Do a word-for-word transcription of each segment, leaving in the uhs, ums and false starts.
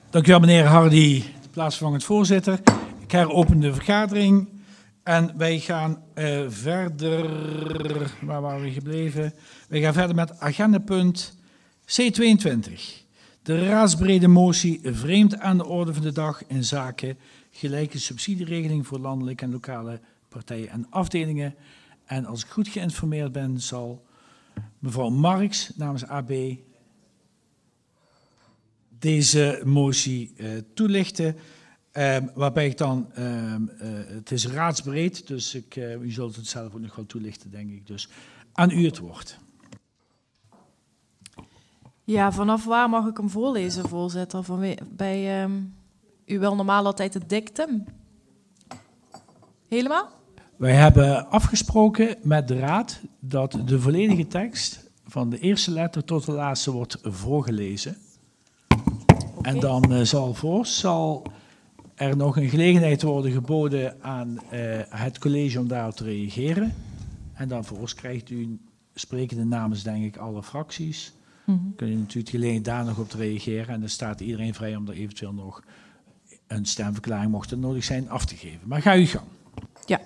Dank u wel, meneer Hardy, de plaatsvervangend voorzitter. Ik heropen de vergadering en wij gaan uh, verder. Waar waren we gebleven? Wij gaan verder met agendapunt C tweeëntwintig. De raadsbrede motie vreemd aan de orde van de dag in zaken gelijke subsidieregeling voor landelijke en lokale partijen en afdelingen. En als ik goed geïnformeerd ben, zal mevrouw Marx namens A B deze motie uh, toelichten. Uh, waarbij ik dan, uh, uh, het is raadsbreed, dus ik, uh, u zult het zelf ook nog wel toelichten, denk ik. Dus aan u het woord. Ja, vanaf waar mag ik hem voorlezen, voorzitter? Van, bij, um, u wil normaal altijd het dictum. Helemaal? Wij hebben afgesproken met de raad dat de volledige tekst van de eerste letter tot de laatste wordt voorgelezen. Okay. En dan uh, zal voor zal er nog een gelegenheid worden geboden aan uh, het college om daarop te reageren. En dan vervolgens krijgt u sprekende namens, denk ik, alle fracties. Mm-hmm. Kun je natuurlijk gelegenheid daar nog op te reageren. En dan staat iedereen vrij om er eventueel nog een stemverklaring, mocht het nodig zijn, af te geven. Maar ga uw gang. Ja.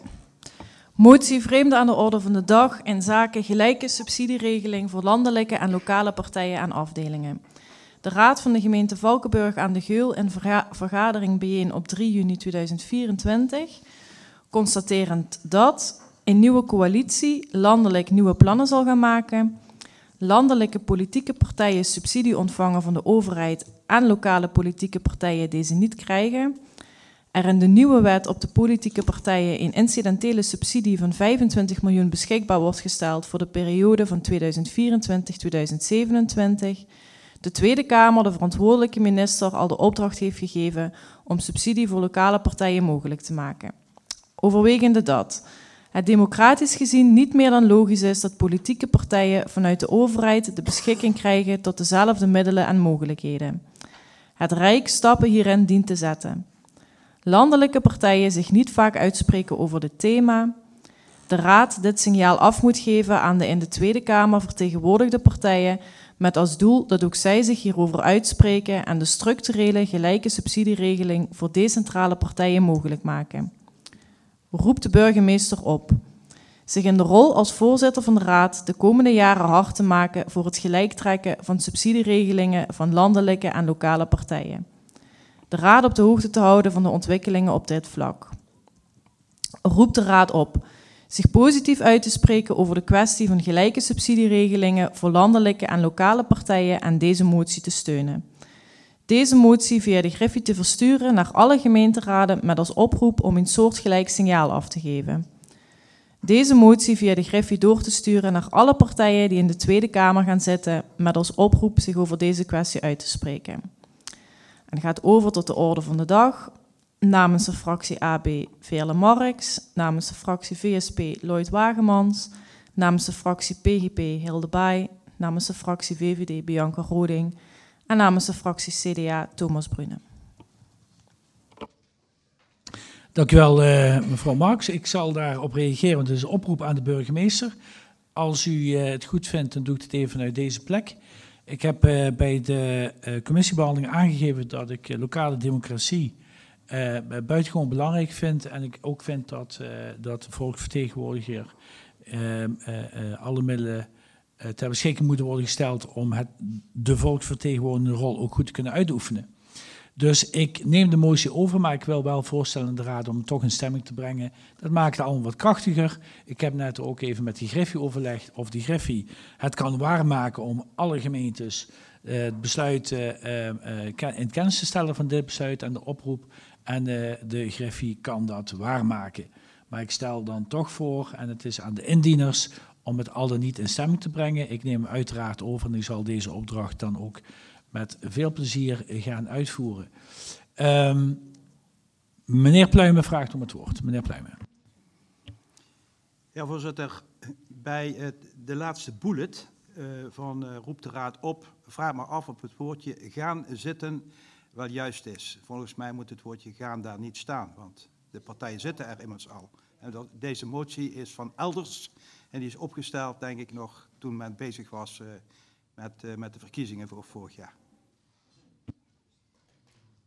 Motie vreemd aan de orde van de dag in zaken gelijke subsidieregeling voor landelijke en lokale partijen en afdelingen. De Raad van de gemeente Valkenburg aan de Geul in verga- vergadering bijeen op drie juni tweeduizend vierentwintig, constaterend dat een nieuwe coalitie landelijk nieuwe plannen zal gaan maken, landelijke politieke partijen subsidie ontvangen van de overheid en lokale politieke partijen deze niet krijgen, er in de nieuwe wet op de politieke partijen een incidentele subsidie van vijfentwintig miljoen beschikbaar wordt gesteld voor de periode van tweeduizend vierentwintig tot tweeduizend zevenentwintig, de Tweede Kamer de verantwoordelijke minister al de opdracht heeft gegeven om subsidie voor lokale partijen mogelijk te maken. Overwegende dat het democratisch gezien niet meer dan logisch is dat politieke partijen vanuit de overheid de beschikking krijgen tot dezelfde middelen en mogelijkheden. Het Rijk stappen hierin dient te zetten. Landelijke partijen zich niet vaak uitspreken over dit thema. De Raad dit signaal af moet geven aan de in de Tweede Kamer vertegenwoordigde partijen, met als doel dat ook zij zich hierover uitspreken en de structurele gelijke subsidieregeling voor decentrale partijen mogelijk maken. Roept de burgemeester op zich in de rol als voorzitter van de Raad de komende jaren hard te maken voor het gelijktrekken van subsidieregelingen van landelijke en lokale partijen. De Raad op de hoogte te houden van de ontwikkelingen op dit vlak. Roept de Raad op zich positief uit te spreken over de kwestie van gelijke subsidieregelingen voor landelijke en lokale partijen en deze motie te steunen. Deze motie via de Griffie te versturen naar alle gemeenteraden met als oproep om een soortgelijk signaal af te geven. Deze motie via de Griffie door te sturen naar alle partijen die in de Tweede Kamer gaan zitten met als oproep zich over deze kwestie uit te spreken. En gaat over tot de orde van de dag. Namens de fractie A B Veerle Marx, namens de fractie V S P Lloyd Wagemans, namens de fractie P G P Hilde Baai, namens de fractie V V D Bianca Roding en namens de fractie C D A Thomas Brune. Dank u wel, uh, mevrouw Marx. Ik zal daarop reageren, want het is een oproep aan de burgemeester. Als u uh, het goed vindt, dan doe ik het even vanuit deze plek. Ik heb uh, bij de uh, commissiebehandeling aangegeven dat ik uh, lokale democratie uh, buitengewoon belangrijk vind. En ik ook vind dat, uh, dat de volksvertegenwoordiger uh, uh, uh, alle middelen uh, ter beschikking moeten worden gesteld om het, de volksvertegenwoordigende rol ook goed te kunnen uitoefenen. Dus ik neem de motie over, maar ik wil wel voorstellen aan de raad om toch in stemming te brengen. Dat maakt het allemaal wat krachtiger. Ik heb net ook even met die Griffie overlegd of die Griffie het kan waarmaken om alle gemeentes uh, het besluit uh, uh, in kennis te stellen van dit besluit en de oproep. En uh, de Griffie kan dat waarmaken. Maar ik stel dan toch voor, en het is aan de indieners, om het al dan niet in stemming te brengen. Ik neem hem uiteraard over en ik zal deze opdracht dan ook met veel plezier gaan uitvoeren. Um, meneer Pluimen vraagt om het woord. Meneer Pluimen. Ja, voorzitter. Bij het, de laatste bullet uh, van uh, roep de raad op, vraag maar af of het woordje gaan zitten wel juist is. Volgens mij moet het woordje gaan daar niet staan, want de partijen zitten er immers al. En dat, deze motie is van elders en die is opgesteld, denk ik nog, toen men bezig was uh, met, uh, met de verkiezingen voor vorig jaar.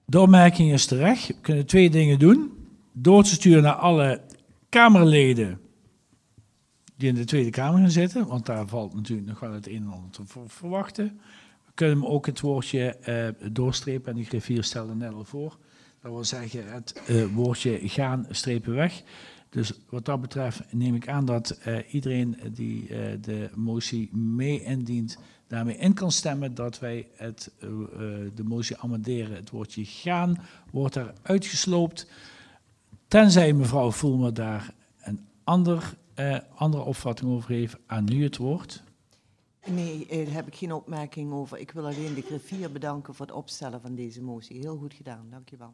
De opmerking is terecht. We kunnen twee dingen doen. Door te sturen naar alle Kamerleden die in de Tweede Kamer gaan zitten, want daar valt natuurlijk nog wel het een en ander te verwachten. We kunnen hem ook het woordje uh, doorstrepen, en die griffier stelde net al voor. Dat wil zeggen het uh, woordje gaan strepen weg. Dus wat dat betreft neem ik aan dat uh, iedereen die uh, de motie mee indient, daarmee in kan stemmen dat wij het, uh, uh, de motie amenderen. Het woordje gaan wordt er uitgesloopt. Tenzij mevrouw Voelmer daar een ander, uh, andere opvatting over heeft, aan nu het woord. Nee, daar heb ik geen opmerking over. Ik wil alleen de griffier bedanken voor het opstellen van deze motie. Heel goed gedaan, dankjewel.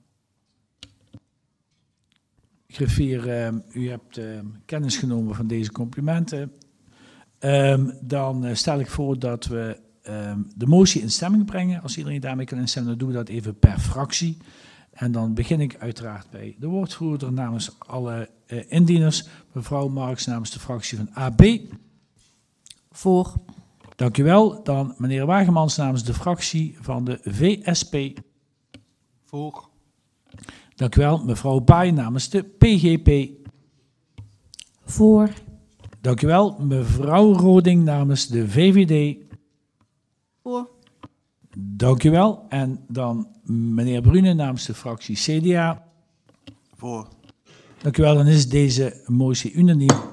Griffier, uh, u hebt uh, kennis genomen van deze complimenten. Um, dan uh, stel ik voor dat we um, de motie in stemming brengen. Als iedereen daarmee kan instemmen, dan doen we dat even per fractie. En dan begin ik uiteraard bij de woordvoerder namens alle uh, indieners. Mevrouw Marks namens de fractie van A B. Voor. Dank u wel. Dan meneer Wagemans namens de fractie van de V S P. Voor. Dank u wel. Mevrouw Baai namens de P G P. Voor. Dank u wel. Mevrouw Roding namens de V V D. Voor. Dank u wel. En dan meneer Brune namens de fractie C D A. Voor. Dank u wel. Dan is deze motie unaniem